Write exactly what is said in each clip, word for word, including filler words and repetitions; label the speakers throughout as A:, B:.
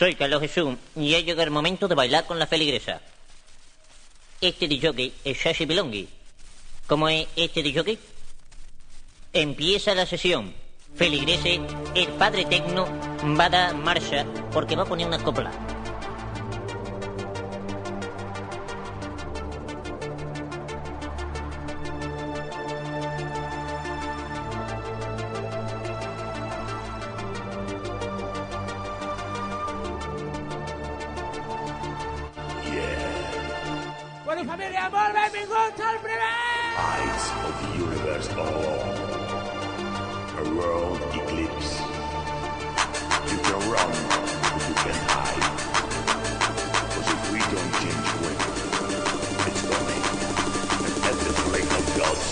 A: Soy Carlos Jesús y ha llegado el momento de bailar con la feligresa. Este disjockey es Shashi Pilongi. ¿Cómo es este disjockey? Empieza la sesión. Feligrese, el padre tecno, va a dar marcha porque va a poner una copla.
B: Bueno, familia, molt benvinguts al primer...
C: Eyes of the universe all. A world eclipse. You can run, but you can hide. Because if we don't change quick, it's coming. And at the flick of God's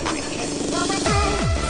C: switch.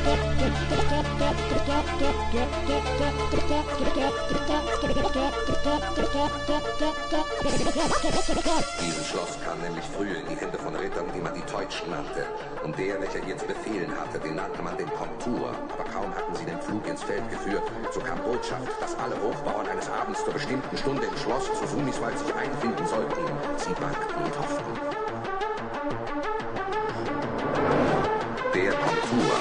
D: Get Dieses Schloss kam nämlich früher in die Hände von Rittern, die man die Teutschen nannte. Und der, welcher ihr zu befehlen hatte, den nannte man den Komtur. Aber kaum hatten sie den Pflug ins Feld geführt, so kam Botschaft, dass alle Hochbauern eines Abends zur bestimmten Stunde im Schloss zu Sumiswald sich einfinden sollten. Sie bangten und hofften. Der Komtur.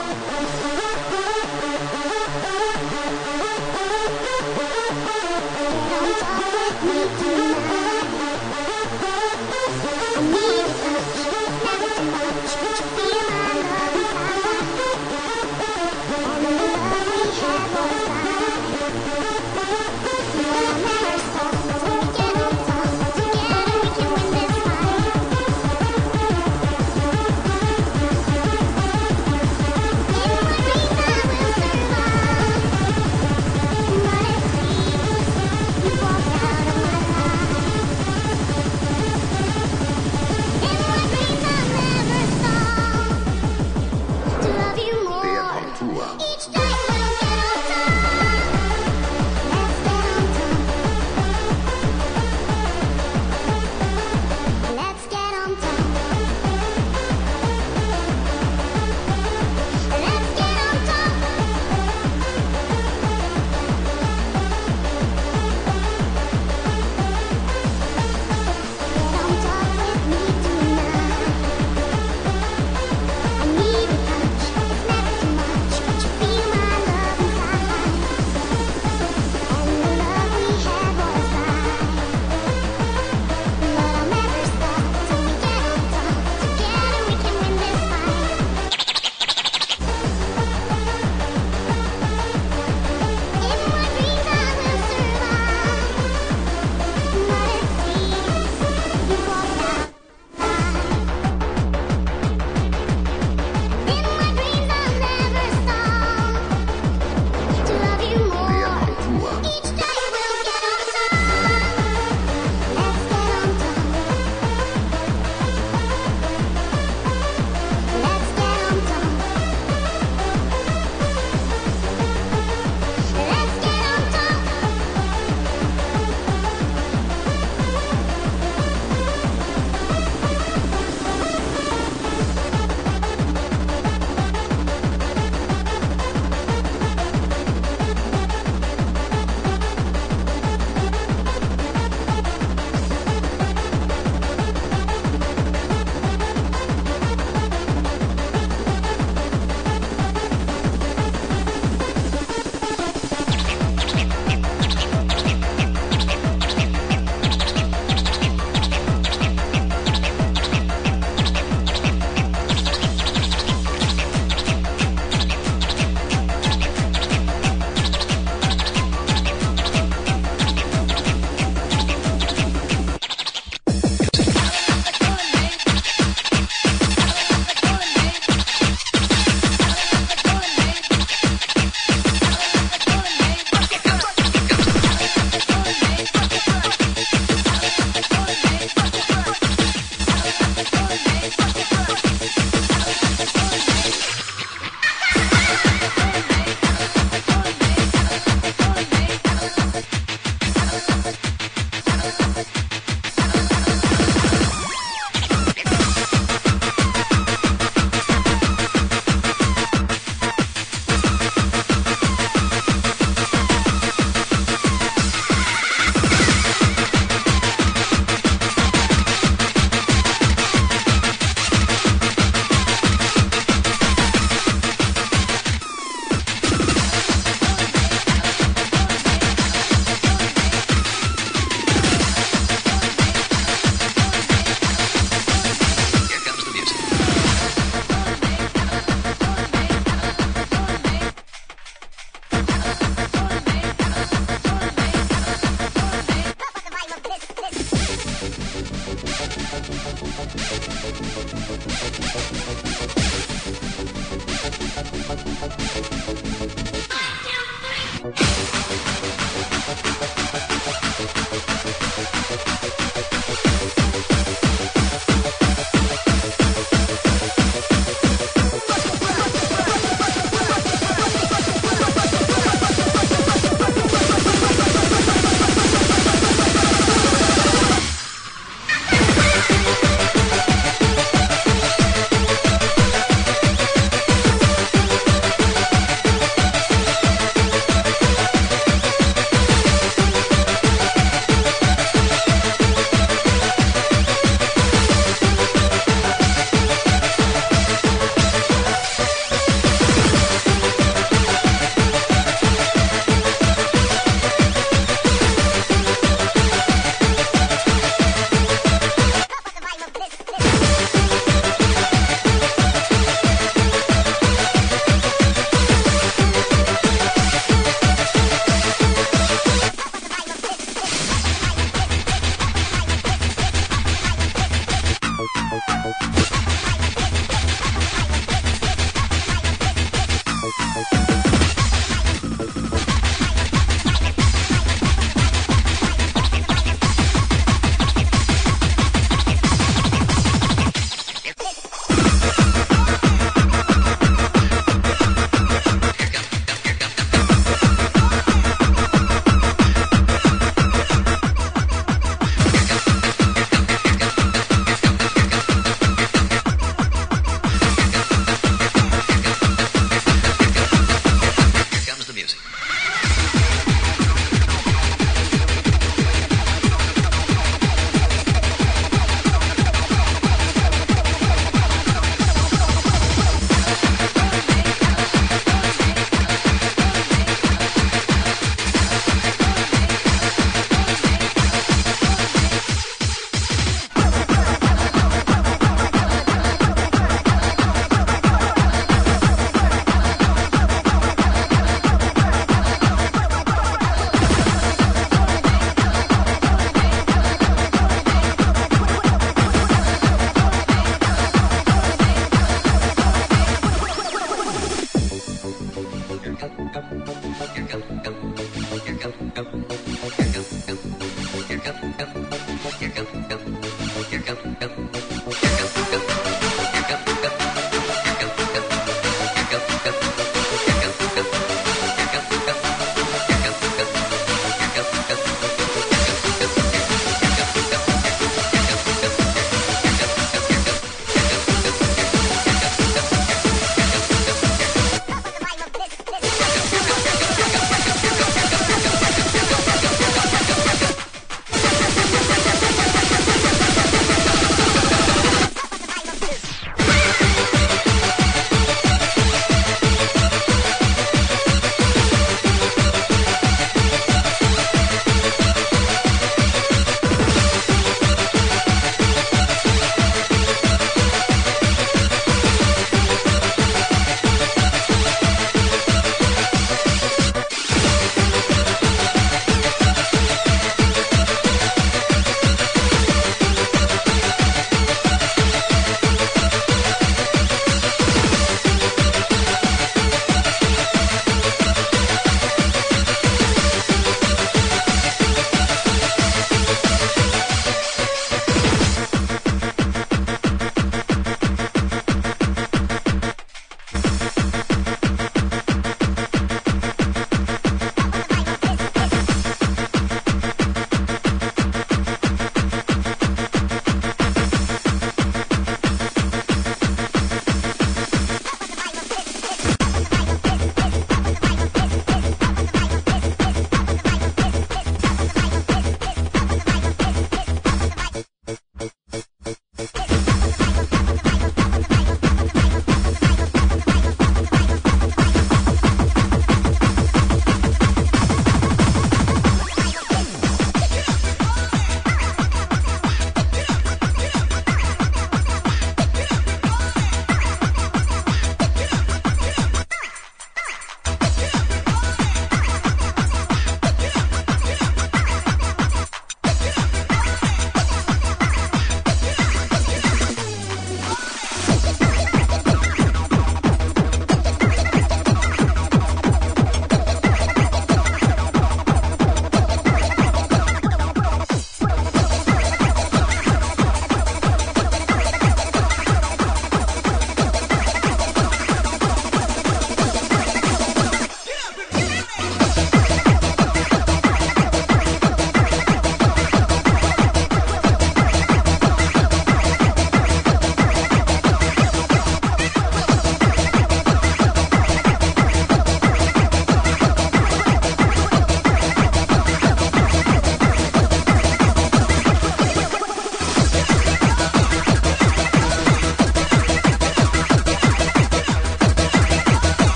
E: Walk out of my life.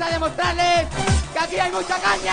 B: a demostrarles que aquí hay mucha caña.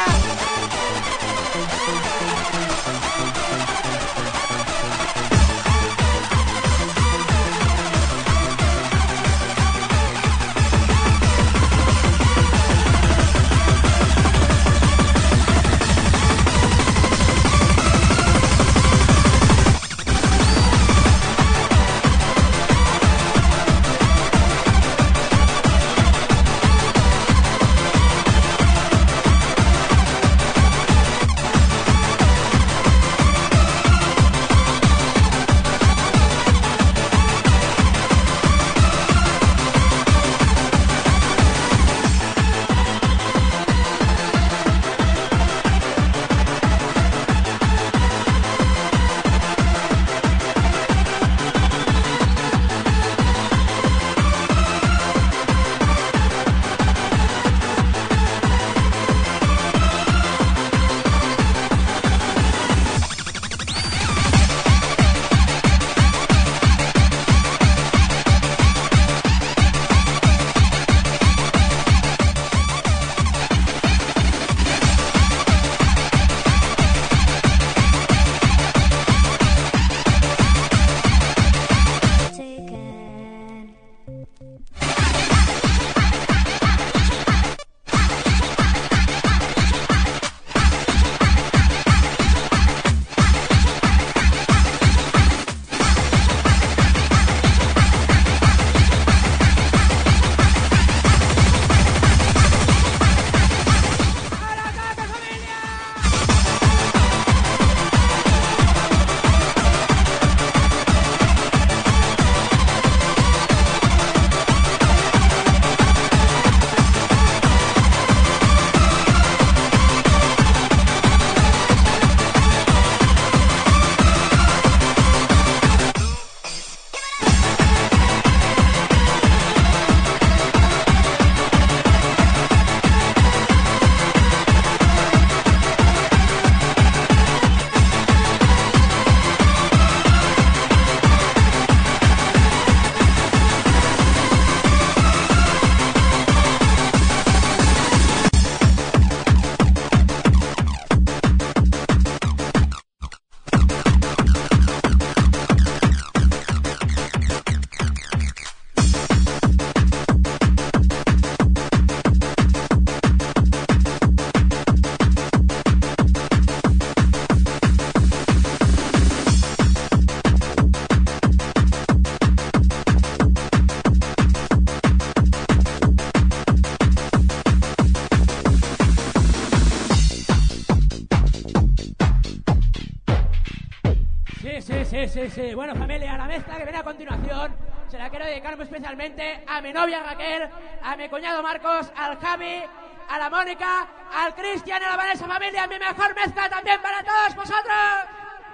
B: Sí, sí, sí. Bueno, familia, la mezcla que viene a continuación se la quiero dedicar muy especialmente a mi novia Raquel, a mi cuñado Marcos, al Javi, a la Mónica, al Cristian, a la Vanessa, familia. Mi mejor mezcla también para todos vosotros.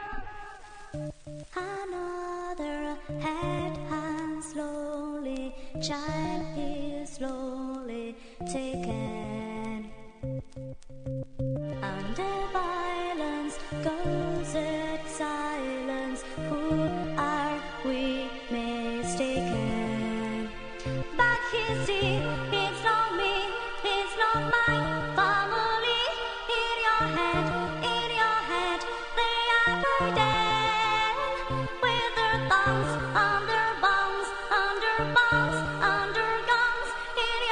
E: Another head hangs slowly, child is slowly taken. Under violence goes its silence. Who are we mistaken? But you see, it's not me, it's not my family. In your head, in your head, they are dead. With their thumbs under bombs, under bombs, under guns. In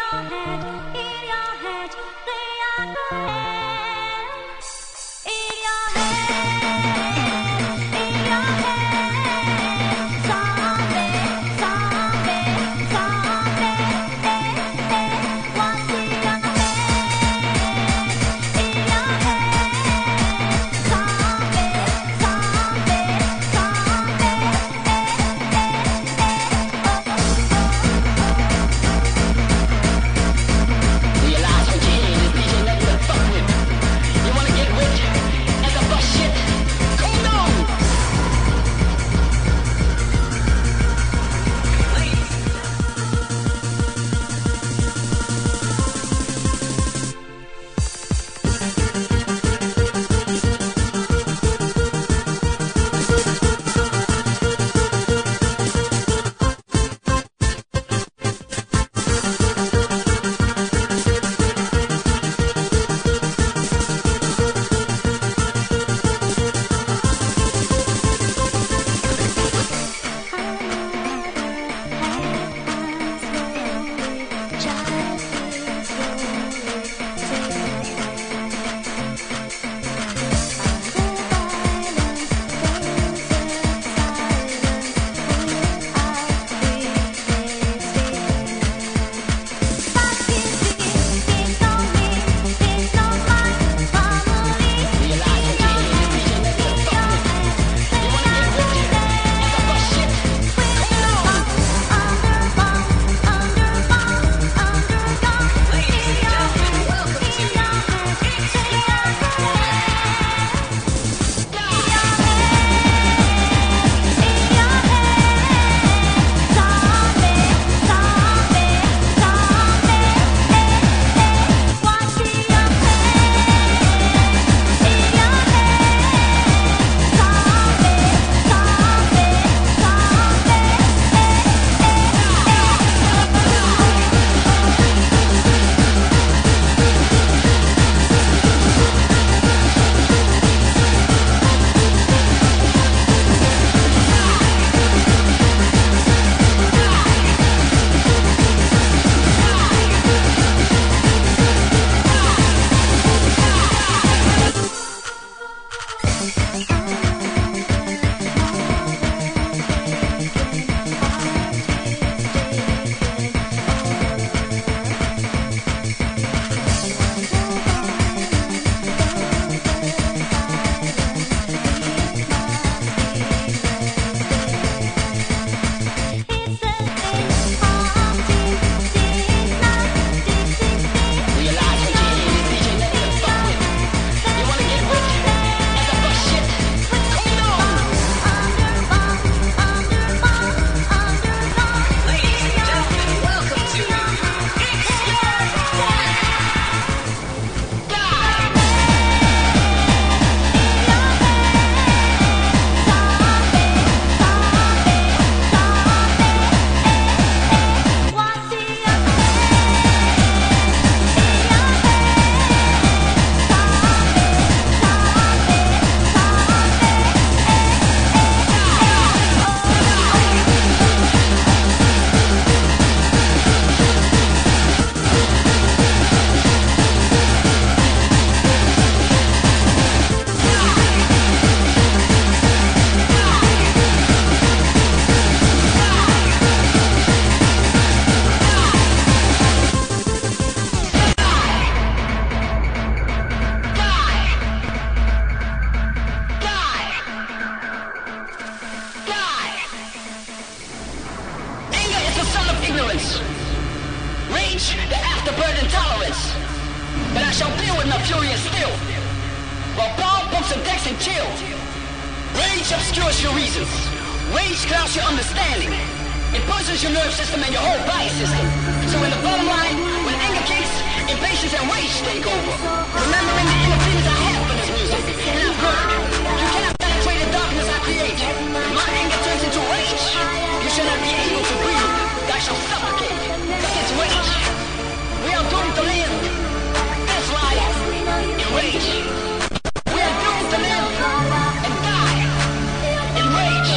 F: lash out there with no fury and steel. While Paul bumps and decks and chill. Rage obscures your reasons. Rage clouds your understanding. It poisons your nerve system and your whole body system. So in the bottom line, when anger kicks, impatience and rage take over. Remembering the inner feelings I have for this music, and I've heard, you cannot penetrate the darkness I create. If my anger turns into rage, you shall not be able to breathe. I shall suffocate. Cause it's rage. We are doomed to live this life in rage. We are doomed to live and die in rage.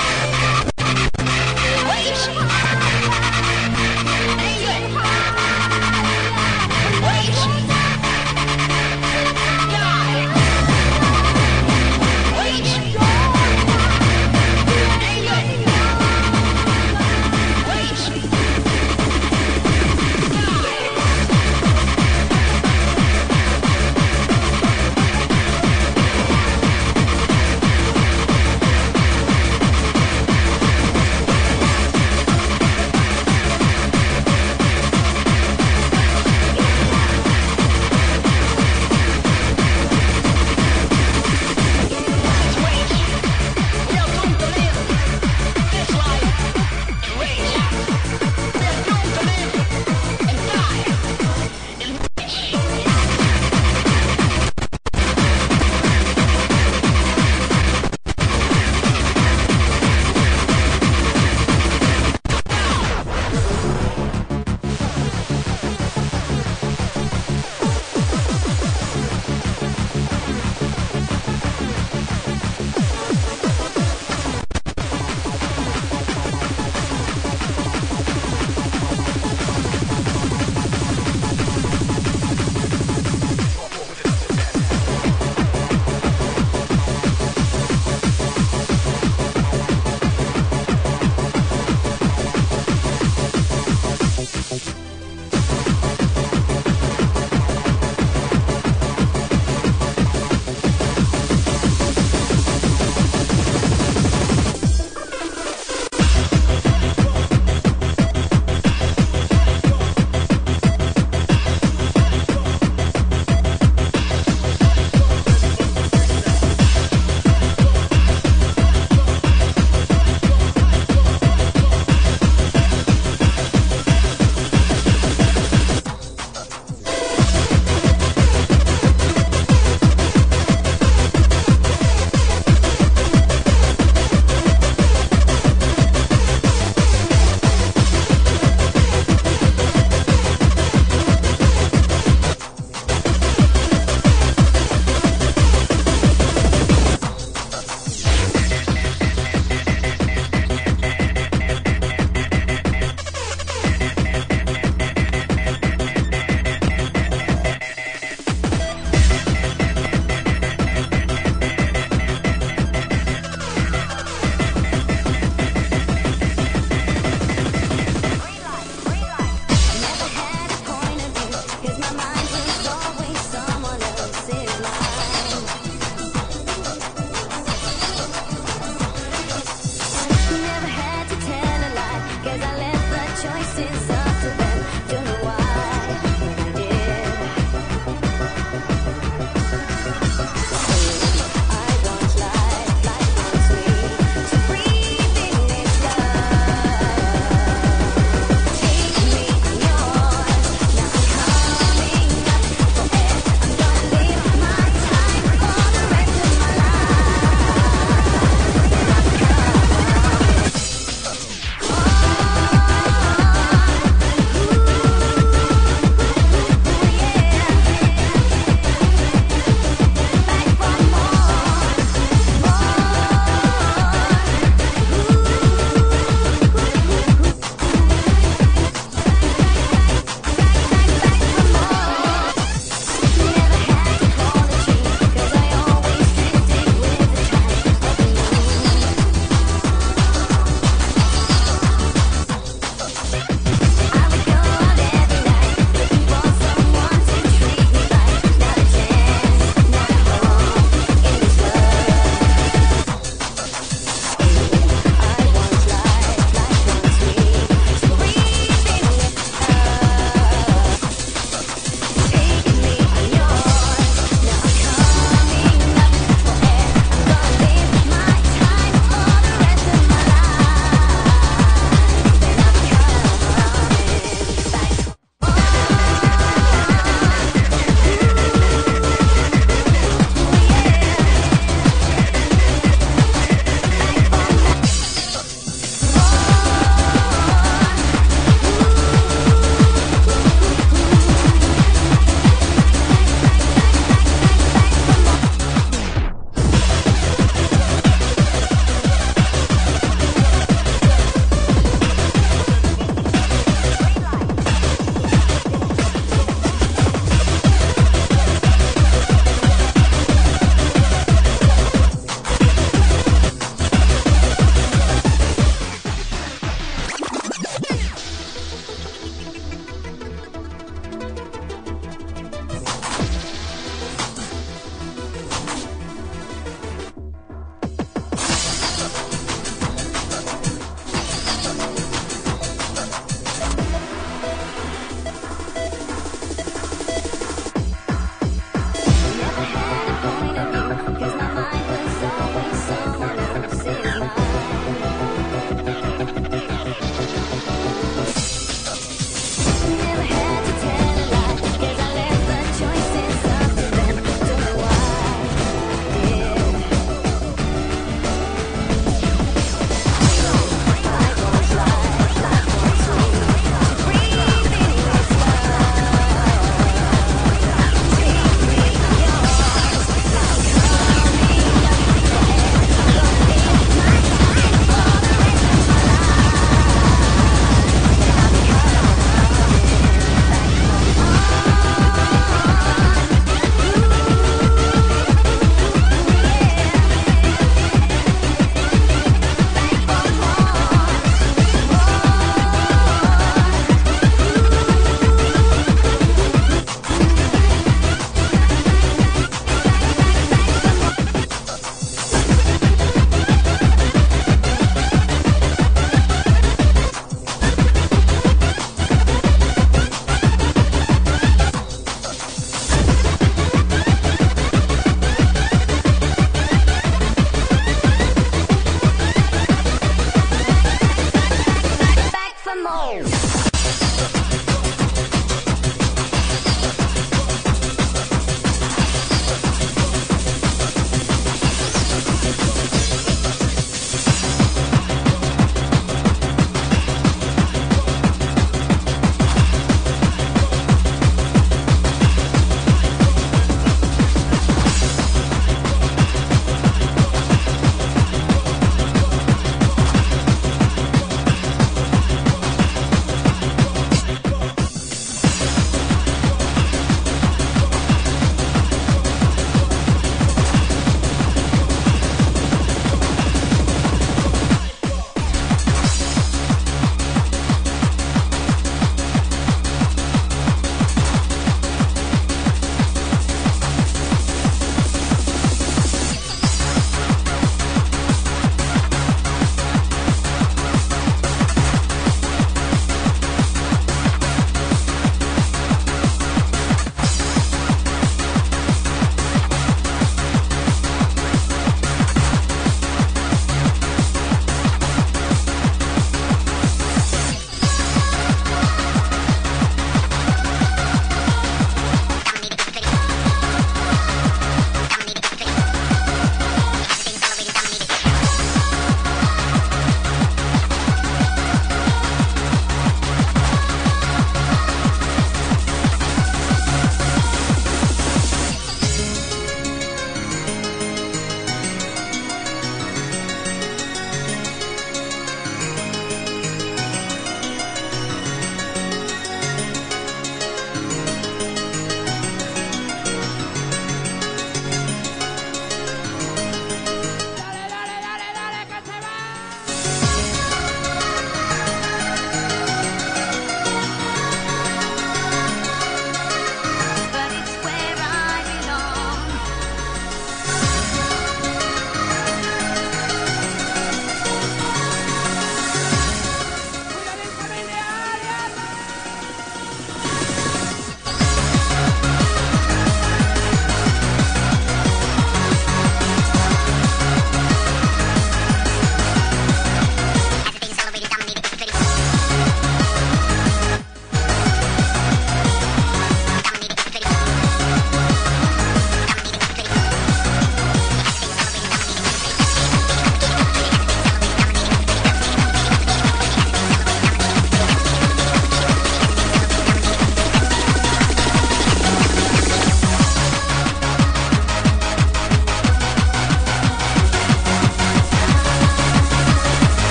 F: Rage. Anger. Rage.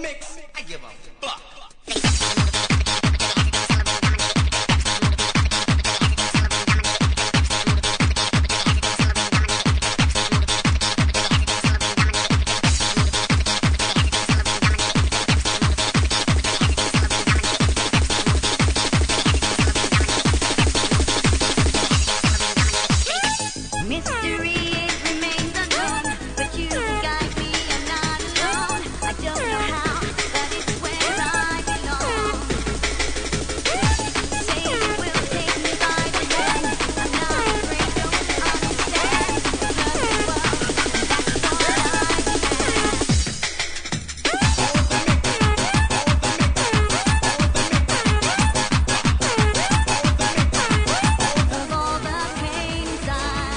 F: mix, I give a fuck.
E: Mystery, it remains unknown, but you guide me, I'm not alone. I don't know how, but it's where I belong. Say you will take me by the hand, I'm not afraid, don't you understand? The perfect world, that's what I demand. Of all the pain inside.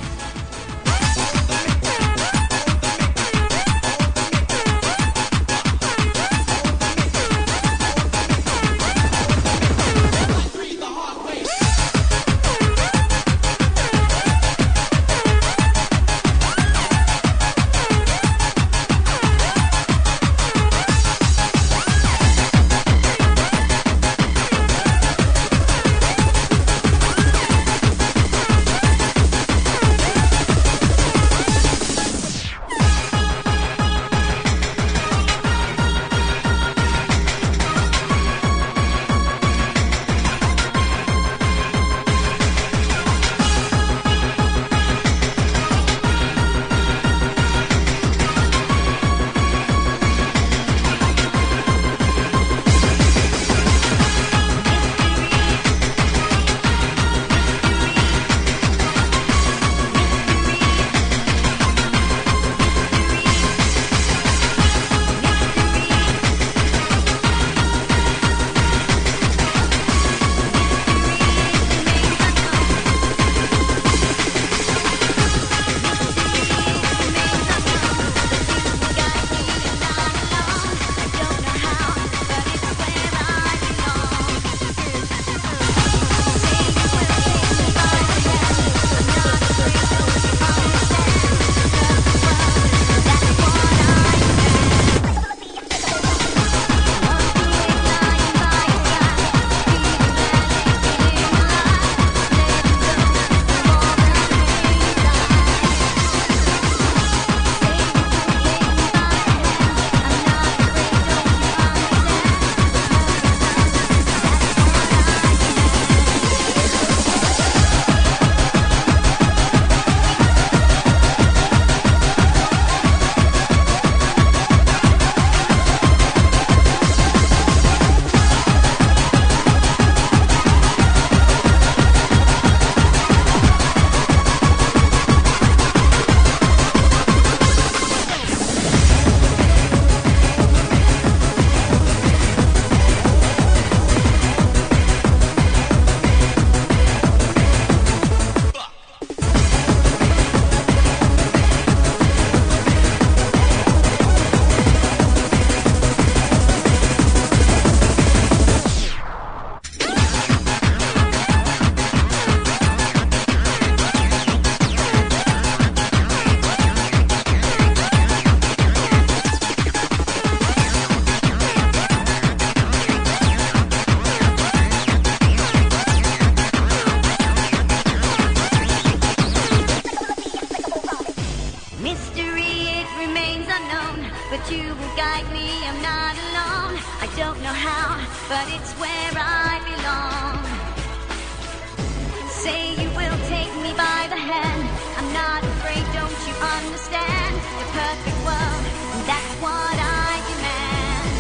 E: Mystery, it remains unknown, but you will guide me, I'm not alone. I don't know how, but it's where I belong. Say you will take me by the hand, I'm not afraid, don't you understand? The perfect world, that's what I demand.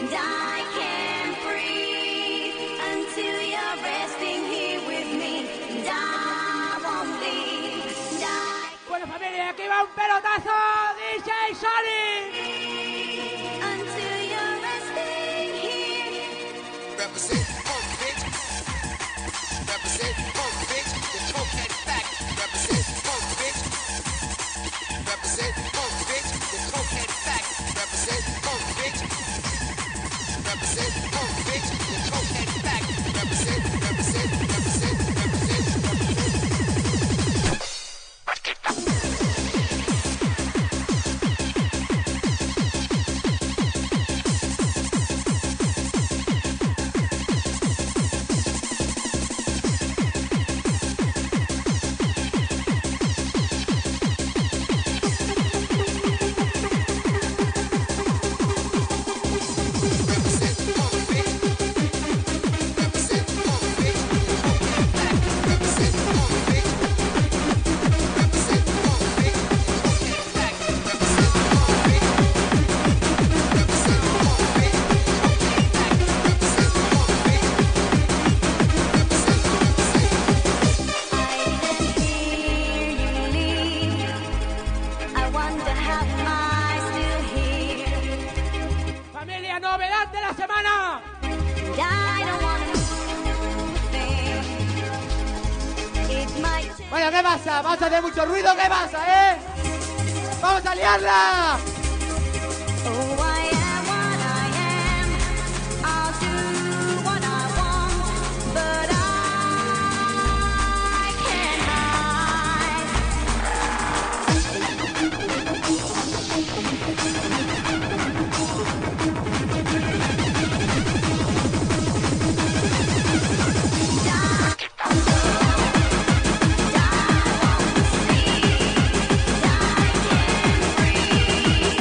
E: and I can't breathe until you're resting here with me, and I won't leave. And I
B: Bueno, familia, aquí va un pelotazo, D J Sonic.
E: until you're resting here.
G: Represent punk, bitch. Represent punk, bitch. The cokehead fact. Represent punk, bitch. Represent punk, bitch. The cokehead fact. Represent punk, bitch. Represent punk, bitch. The cokehead fact. Represent, represent, represent, represent,
B: Bueno, ¿qué pasa? ¿Vamos a hacer mucho ruido? ¿Qué pasa, eh? ¡Vamos a liarla!
E: Oh, I am what I am. I'll do what I want, but I can't hide. Die, die, won't sleep. Die, can't breathe.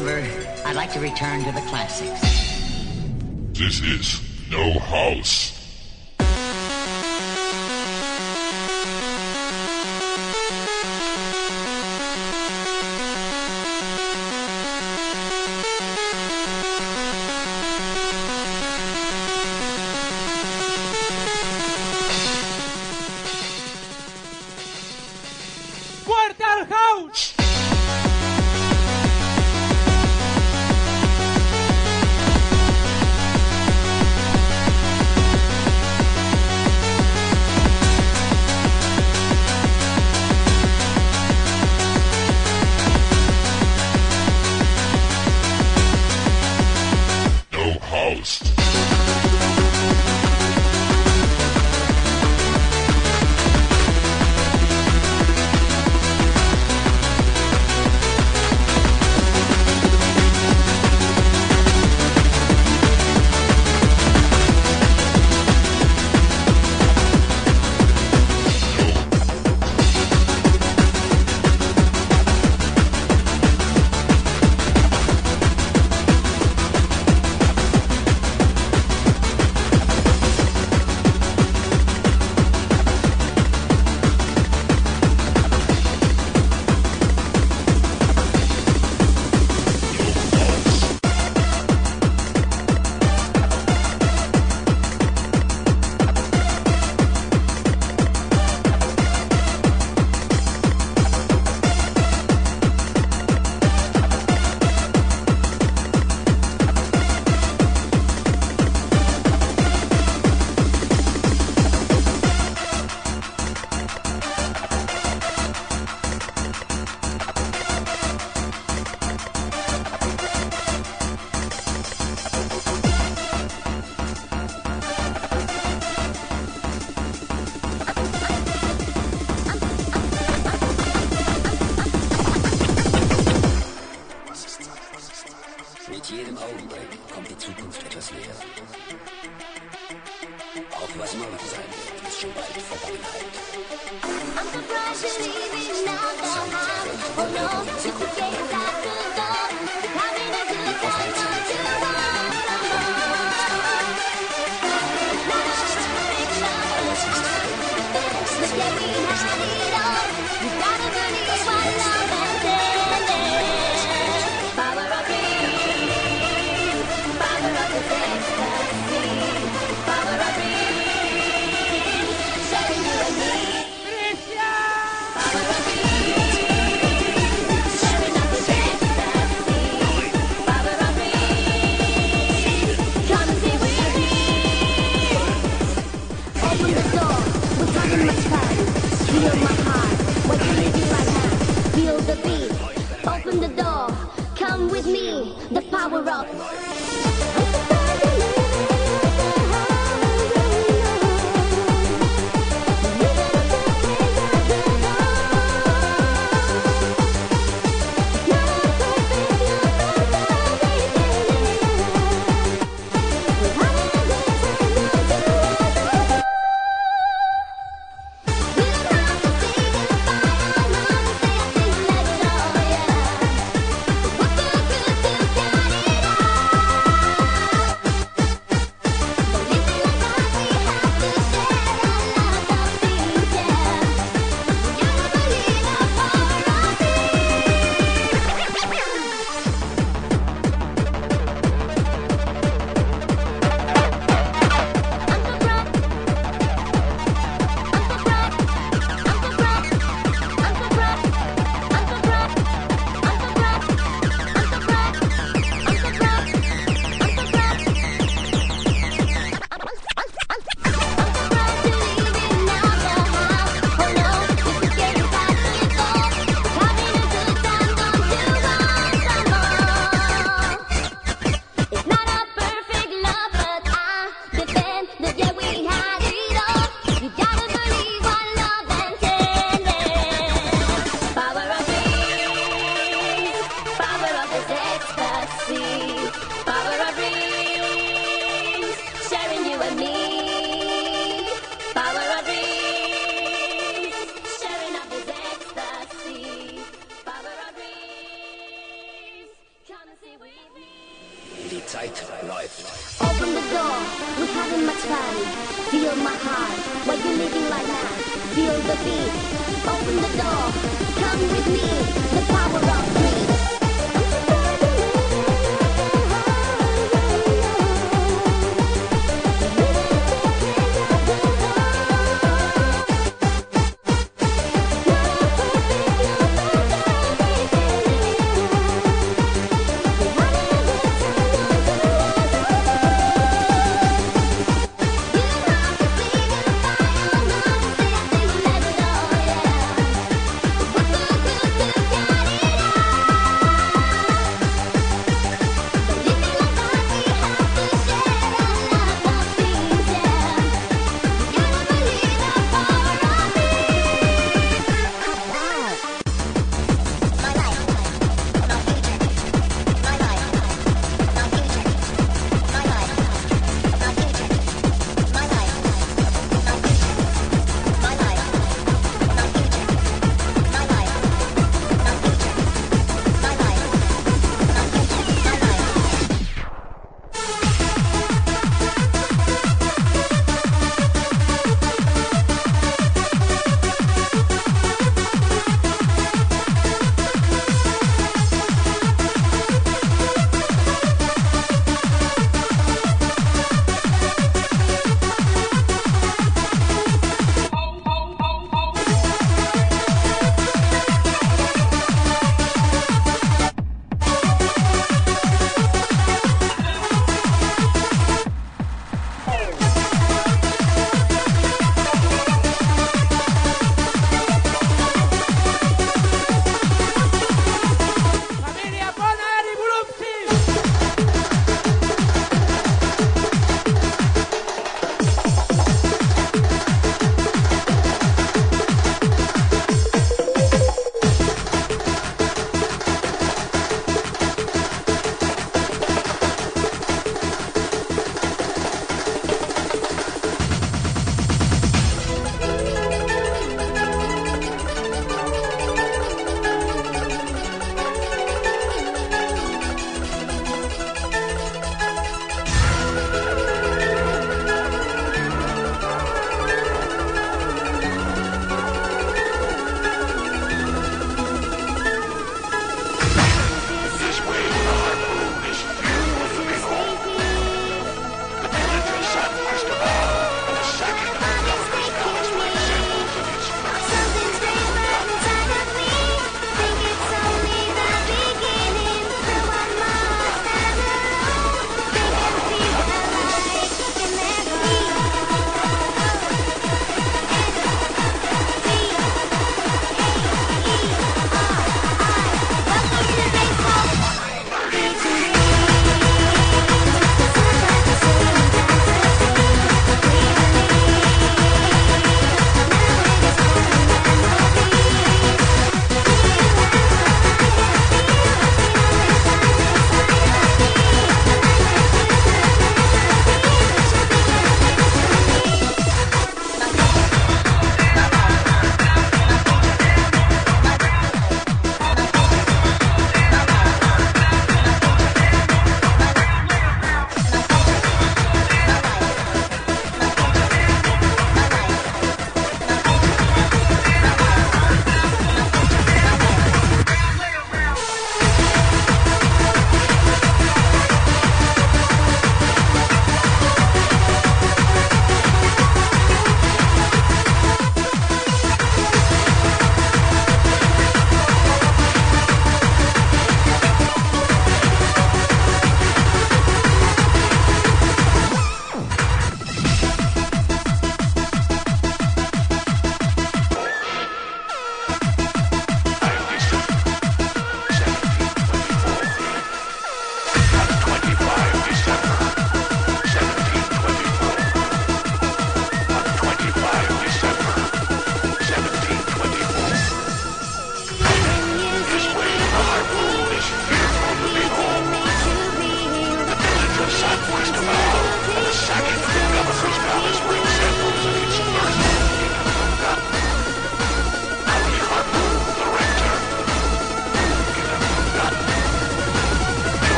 H: number, I'd like to return to the classics.
C: This is No House.
B: ¡Muerte al house!
C: No House.
F: Mit jedem Augenblick kommt die Zukunft etwas näher. Auch was morgen sein wird, ist schon bald Vergangenheit.
E: I'm surprised you're leaving now, though. Oh no, you forget out the door. Having a good time, not too long. But yeah, we had it all. You gotta believe what love intended. Power of dreams, power of the ecstasy, power of dreams, sharing you and me. Power of dreams, sharing up the ecstasy, power of dreams. Come and stay with me. Open the door, we're having much fun. Feel my heart, what you living right now. Feel the beat, open the door. Come with me, the power of. Let's go, yeah. it's fun. Feel my heart while you're living right now. Feel the beat, open the door. Come with me, the power of dreams.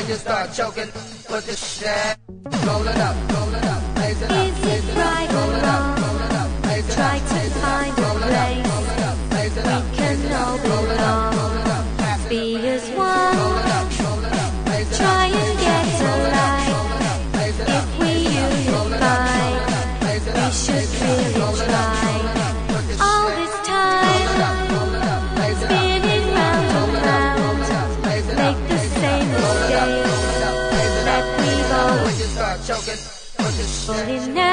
G: when you start choking, put the shit, roll it up, roll it up, blaze it up,
E: Is
G: blaze
E: it
G: it up,
E: right
G: roll
E: or
G: it up,
E: wrong?
G: roll it up, blaze it
E: Try
G: up,
E: to
G: blaze it up,
E: find a
G: roll it up,
E: place
G: roll it up, blaze it
E: we
G: up,
E: can
G: blaze it
E: all
G: up, roll it up,
E: belong.
G: roll it up, pass it
E: Be
G: up,
E: as
G: roll it
E: one.
G: up, roll it up, blaze it up,
E: Try and
G: blaze it
E: get
G: up, roll it up,
E: alike.
G: roll it up, blaze it up,
E: If we
G: blaze it up, roll it up,
E: unify,
G: roll it up, blaze it
E: we
G: up,
E: should
G: blaze it up,
E: really
G: roll it up,
E: try.
G: roll it up, put the
E: All
G: shit,
E: this time,
G: roll it up, blaze it up,
E: spinning round and round, make the same mistake that we've always
G: when you start choking, put the
E: But
G: shit.
E: it